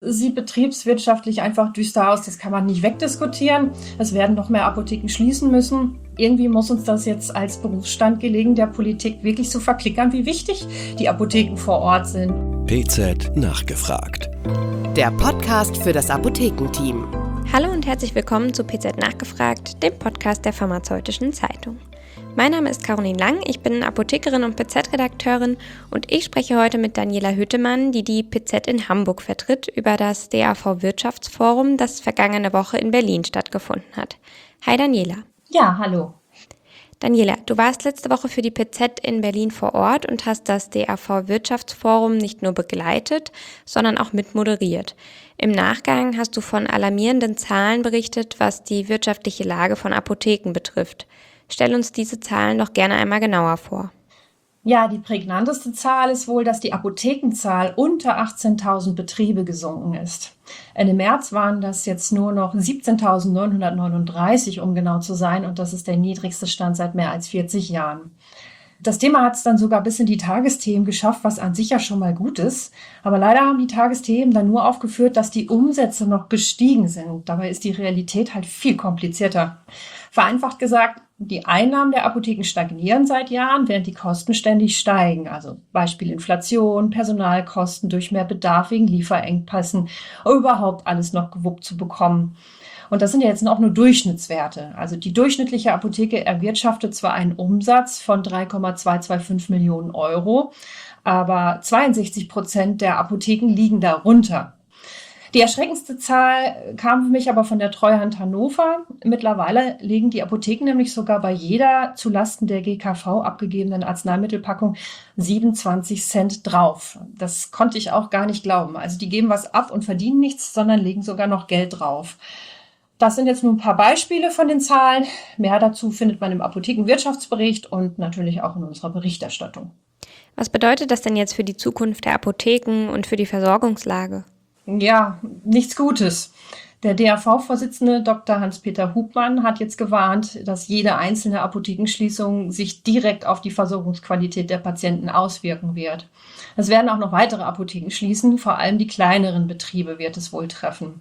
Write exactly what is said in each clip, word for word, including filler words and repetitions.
sieht betriebswirtschaftlich einfach düster aus. Das kann man nicht wegdiskutieren. Es werden noch mehr Apotheken schließen müssen. Irgendwie muss uns das jetzt als Berufsstand gelegen, der Politik wirklich so verklickern, wie wichtig die Apotheken vor Ort sind. P Z nachgefragt. Der Podcast für das Apothekenteam. Hallo und herzlich willkommen zu P Z nachgefragt, dem Podcast der Pharmazeutischen Zeitung. Mein Name ist Caroline Lang, ich bin Apothekerin und P Z-Redakteurin und ich spreche heute mit Daniela Hüttemann, die die P Z in Hamburg vertritt, über das D A V-Wirtschaftsforum, das vergangene Woche in Berlin stattgefunden hat. Hi Daniela. Ja, hallo. Daniela, du warst letzte Woche für die P Z in Berlin vor Ort und hast das D A V-Wirtschaftsforum nicht nur begleitet, sondern auch mitmoderiert. Im Nachgang hast du von alarmierenden Zahlen berichtet, was die wirtschaftliche Lage von Apotheken betrifft. Stell uns diese Zahlen doch gerne einmal genauer vor. Ja, die prägnanteste Zahl ist wohl, dass die Apothekenzahl unter achtzehntausend Betriebe gesunken ist. Ende März waren das jetzt nur noch siebzehntausendneunhundertneununddreißig, um genau zu sein, und das ist der niedrigste Stand seit mehr als vierzig Jahren. Das Thema hat es dann sogar bis in die Tagesthemen geschafft, was an sich ja schon mal gut ist. Aber leider haben die Tagesthemen dann nur aufgeführt, dass die Umsätze noch gestiegen sind. Dabei ist die Realität halt viel komplizierter. Vereinfacht gesagt, die Einnahmen der Apotheken stagnieren seit Jahren, während die Kosten ständig steigen. Also Beispiel Inflation, Personalkosten durch mehr Bedarf wegen Lieferengpässen, um überhaupt alles noch gewuppt zu bekommen. Und das sind ja jetzt auch nur Durchschnittswerte. Also die durchschnittliche Apotheke erwirtschaftet zwar einen Umsatz von drei Komma zweihundertfünfundzwanzig Millionen Euro, aber zweiundsechzig Prozent der Apotheken liegen darunter. Die erschreckendste Zahl kam für mich aber von der Treuhand Hannover. Mittlerweile liegen die Apotheken nämlich sogar bei jeder zulasten der G K V abgegebenen Arzneimittelpackung siebenundzwanzig Cent drauf. Das konnte ich auch gar nicht glauben. Also die geben was ab und verdienen nichts, sondern legen sogar noch Geld drauf. Das sind jetzt nur ein paar Beispiele von den Zahlen. Mehr dazu findet man im Apothekenwirtschaftsbericht und natürlich auch in unserer Berichterstattung. Was bedeutet das denn jetzt für die Zukunft der Apotheken und für die Versorgungslage? Ja, nichts Gutes. Der D A V-Vorsitzende Doktor Hans-Peter Hubmann hat jetzt gewarnt, dass jede einzelne Apothekenschließung sich direkt auf die Versorgungsqualität der Patienten auswirken wird. Es werden auch noch weitere Apotheken schließen, vor allem die kleineren Betriebe wird es wohl treffen.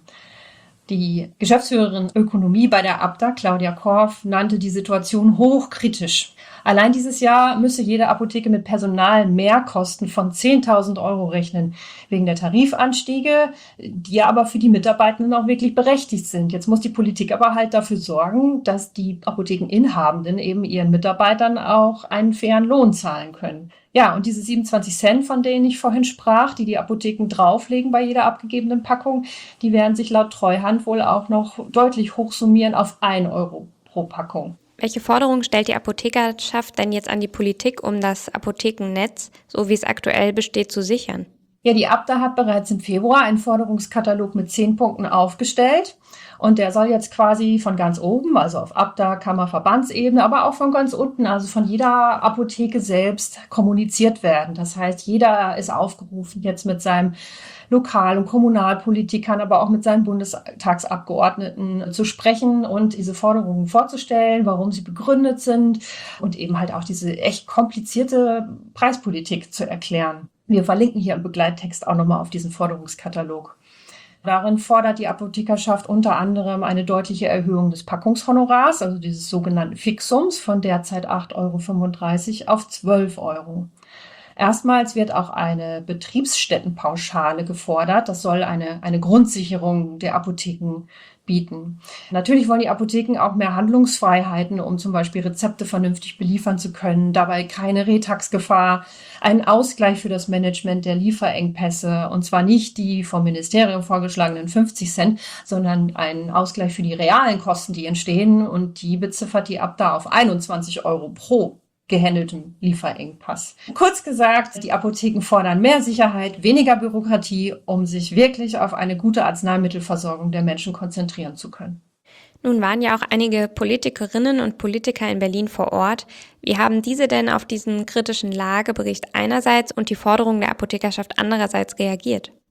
Die Geschäftsführerin Ökonomie bei der Abda, Claudia Korff, nannte die Situation hochkritisch. Allein dieses Jahr müsse jede Apotheke mit Personalmehrkosten von zehntausend Euro rechnen, wegen der Tarifanstiege, die aber für die Mitarbeitenden auch wirklich berechtigt sind. Jetzt muss die Politik aber halt dafür sorgen, dass die Apothekeninhabenden eben ihren Mitarbeitern auch einen fairen Lohn zahlen können. Ja, und diese siebenundzwanzig Cent, von denen ich vorhin sprach, die die Apotheken drauflegen bei jeder abgegebenen Packung, die werden sich laut Treuhand wohl auch noch deutlich hochsummieren auf ein Euro pro Packung. Welche Forderungen stellt die Apothekerschaft denn jetzt an die Politik, um das Apothekennetz, so wie es aktuell besteht, zu sichern? Ja, die Abda hat bereits im Februar einen Forderungskatalog mit zehn Punkten aufgestellt. Und der soll jetzt quasi von ganz oben, also auf Abda, Kammer, Verbandsebene, aber auch von ganz unten, also von jeder Apotheke selbst kommuniziert werden. Das heißt, jeder ist aufgerufen, jetzt mit seinem Lokal- und Kommunalpolitikern, aber auch mit seinen Bundestagsabgeordneten zu sprechen und diese Forderungen vorzustellen, warum sie begründet sind und eben halt auch diese echt komplizierte Preispolitik zu erklären. Wir verlinken hier im Begleittext auch nochmal auf diesen Forderungskatalog. Darin fordert die Apothekerschaft unter anderem eine deutliche Erhöhung des Packungshonorars, also dieses sogenannten Fixums von derzeit acht Euro fünfunddreißig auf zwölf Euro. Erstmals wird auch eine Betriebsstättenpauschale gefordert. Das soll eine, eine Grundsicherung der Apotheken bieten. Natürlich wollen die Apotheken auch mehr Handlungsfreiheiten, um zum Beispiel Rezepte vernünftig beliefern zu können, dabei keine Retax-Gefahr, einen Ausgleich für das Management der Lieferengpässe, und zwar nicht die vom Ministerium vorgeschlagenen fünfzig Cent, sondern einen Ausgleich für die realen Kosten, die entstehen, und die beziffert die Abda auf einundzwanzig Euro pro gehandeltem Lieferengpass. Kurz gesagt, die Apotheken fordern mehr Sicherheit, weniger Bürokratie, um sich wirklich auf eine gute Arzneimittelversorgung der Menschen konzentrieren zu können. Nun waren ja auch einige Politikerinnen und Politiker in Berlin vor Ort. Wie haben diese denn auf diesen kritischen Lagebericht einerseits und die Forderungen der Apothekerschaft andererseits reagiert?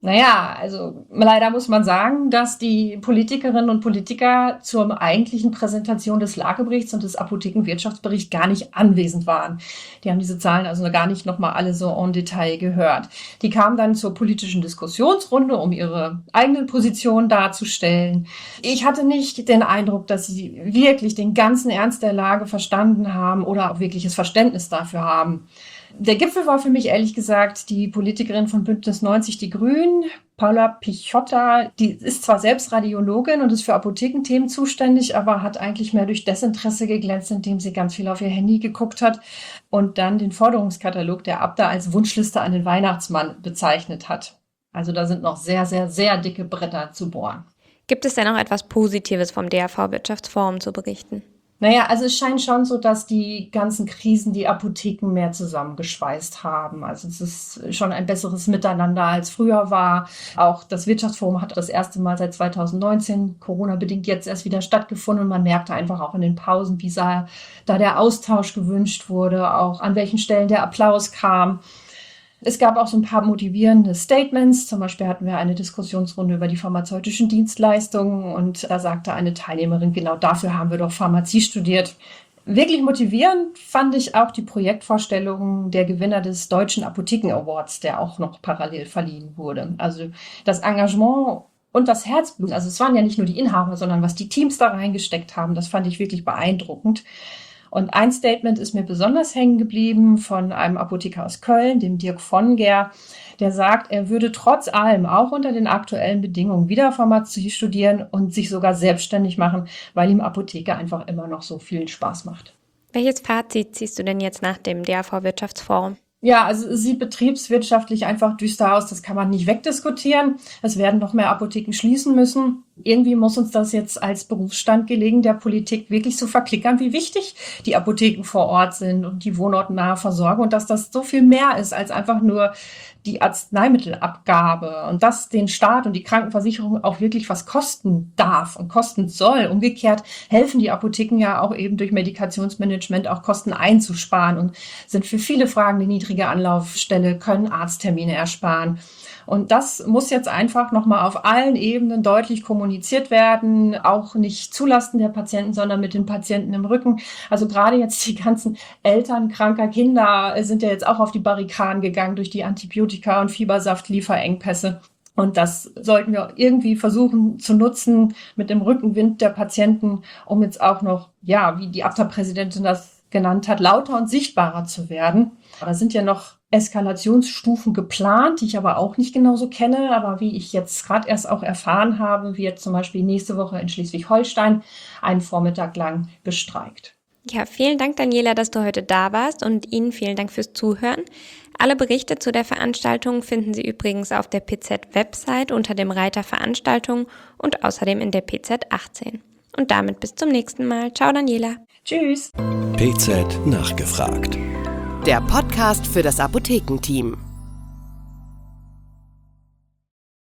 Naja, also leider muss man sagen, dass die Politikerinnen und Politiker zur eigentlichen Präsentation des Lageberichts und des Apothekenwirtschaftsberichts gar nicht anwesend waren. Die haben diese Zahlen also gar nicht nochmal alle so en Detail gehört. Die kamen dann zur politischen Diskussionsrunde, um ihre eigenen Positionen darzustellen. Ich hatte nicht den Eindruck, dass sie wirklich den ganzen Ernst der Lage verstanden haben oder auch wirkliches Verständnis dafür haben. Der Gipfel war für mich ehrlich gesagt die Politikerin von Bündnis neunzig Die Grünen, Paula Pichotta. Die ist zwar selbst Radiologin und ist für Apothekenthemen zuständig, aber hat eigentlich mehr durch Desinteresse geglänzt, indem sie ganz viel auf ihr Handy geguckt hat und dann den Forderungskatalog der Abda als Wunschliste an den Weihnachtsmann bezeichnet hat. Also da sind noch sehr, sehr, sehr dicke Bretter zu bohren. Gibt es denn auch etwas Positives vom D A V-Wirtschaftsforum zu berichten? Naja, also es scheint schon so, dass die ganzen Krisen die Apotheken mehr zusammengeschweißt haben. Also es ist schon ein besseres Miteinander als früher war. Auch das Wirtschaftsforum hat das erste Mal seit zweitausendneunzehn, Corona-bedingt jetzt erst wieder stattgefunden. Und man merkte einfach auch in den Pausen, wie da der Austausch gewünscht wurde, auch an welchen Stellen der Applaus kam. Es gab auch so ein paar motivierende Statements. Zum Beispiel hatten wir eine Diskussionsrunde über die pharmazeutischen Dienstleistungen und da sagte eine Teilnehmerin, genau dafür haben wir doch Pharmazie studiert. Wirklich motivierend fand ich auch die Projektvorstellungen der Gewinner des Deutschen Apotheken Awards, der auch noch parallel verliehen wurde. Also das Engagement und das Herzblut, also es waren ja nicht nur die Inhaber, sondern was die Teams da reingesteckt haben, das fand ich wirklich beeindruckend. Und ein Statement ist mir besonders hängen geblieben von einem Apotheker aus Köln, dem Dirk von Ger, der sagt, er würde trotz allem auch unter den aktuellen Bedingungen wieder Pharmazie studieren und sich sogar selbstständig machen, weil ihm Apotheke einfach immer noch so viel Spaß macht. Welches Fazit ziehst du denn jetzt nach dem D A V-Wirtschaftsforum? Ja, also es sieht betriebswirtschaftlich einfach düster aus, das kann man nicht wegdiskutieren. Es werden noch mehr Apotheken schließen müssen. Irgendwie muss uns das jetzt als Berufsstand gelegen, der Politik wirklich so verklickern, wie wichtig die Apotheken vor Ort sind und die wohnortnahe Versorgung und dass das so viel mehr ist als einfach nur die Arzneimittelabgabe und dass den Staat und die Krankenversicherung auch wirklich was kosten darf und kosten soll. Umgekehrt helfen die Apotheken ja auch eben durch Medikationsmanagement auch Kosten einzusparen und sind für viele Fragen die niedrige Anlaufstelle, können Arzttermine ersparen. Und das muss jetzt einfach nochmal auf allen Ebenen deutlich kommuniziert werden, auch nicht zulasten der Patienten, sondern mit den Patienten im Rücken. Also gerade jetzt die ganzen Eltern kranker Kinder sind ja jetzt auch auf die Barrikaden gegangen durch die Antibiotika- und Fiebersaft-Lieferengpässe. Und das sollten wir irgendwie versuchen zu nutzen mit dem Rückenwind der Patienten, um jetzt auch noch, ja, wie die Abda-Präsidentin das genannt hat, lauter und sichtbarer zu werden. Da sind ja noch Eskalationsstufen geplant, die ich aber auch nicht genauso kenne. Aber wie ich jetzt gerade erst auch erfahren habe, wird zum Beispiel nächste Woche in Schleswig-Holstein einen Vormittag lang gestreikt. Ja, vielen Dank, Daniela, dass du heute da warst und Ihnen vielen Dank fürs Zuhören. Alle Berichte zu der Veranstaltung finden Sie übrigens auf der P Z-Website unter dem Reiter Veranstaltungen und außerdem in der P Z achtzehn. Und damit bis zum nächsten Mal. Ciao, Daniela. Tschüss. P Z nachgefragt. Der Podcast für das Apothekenteam.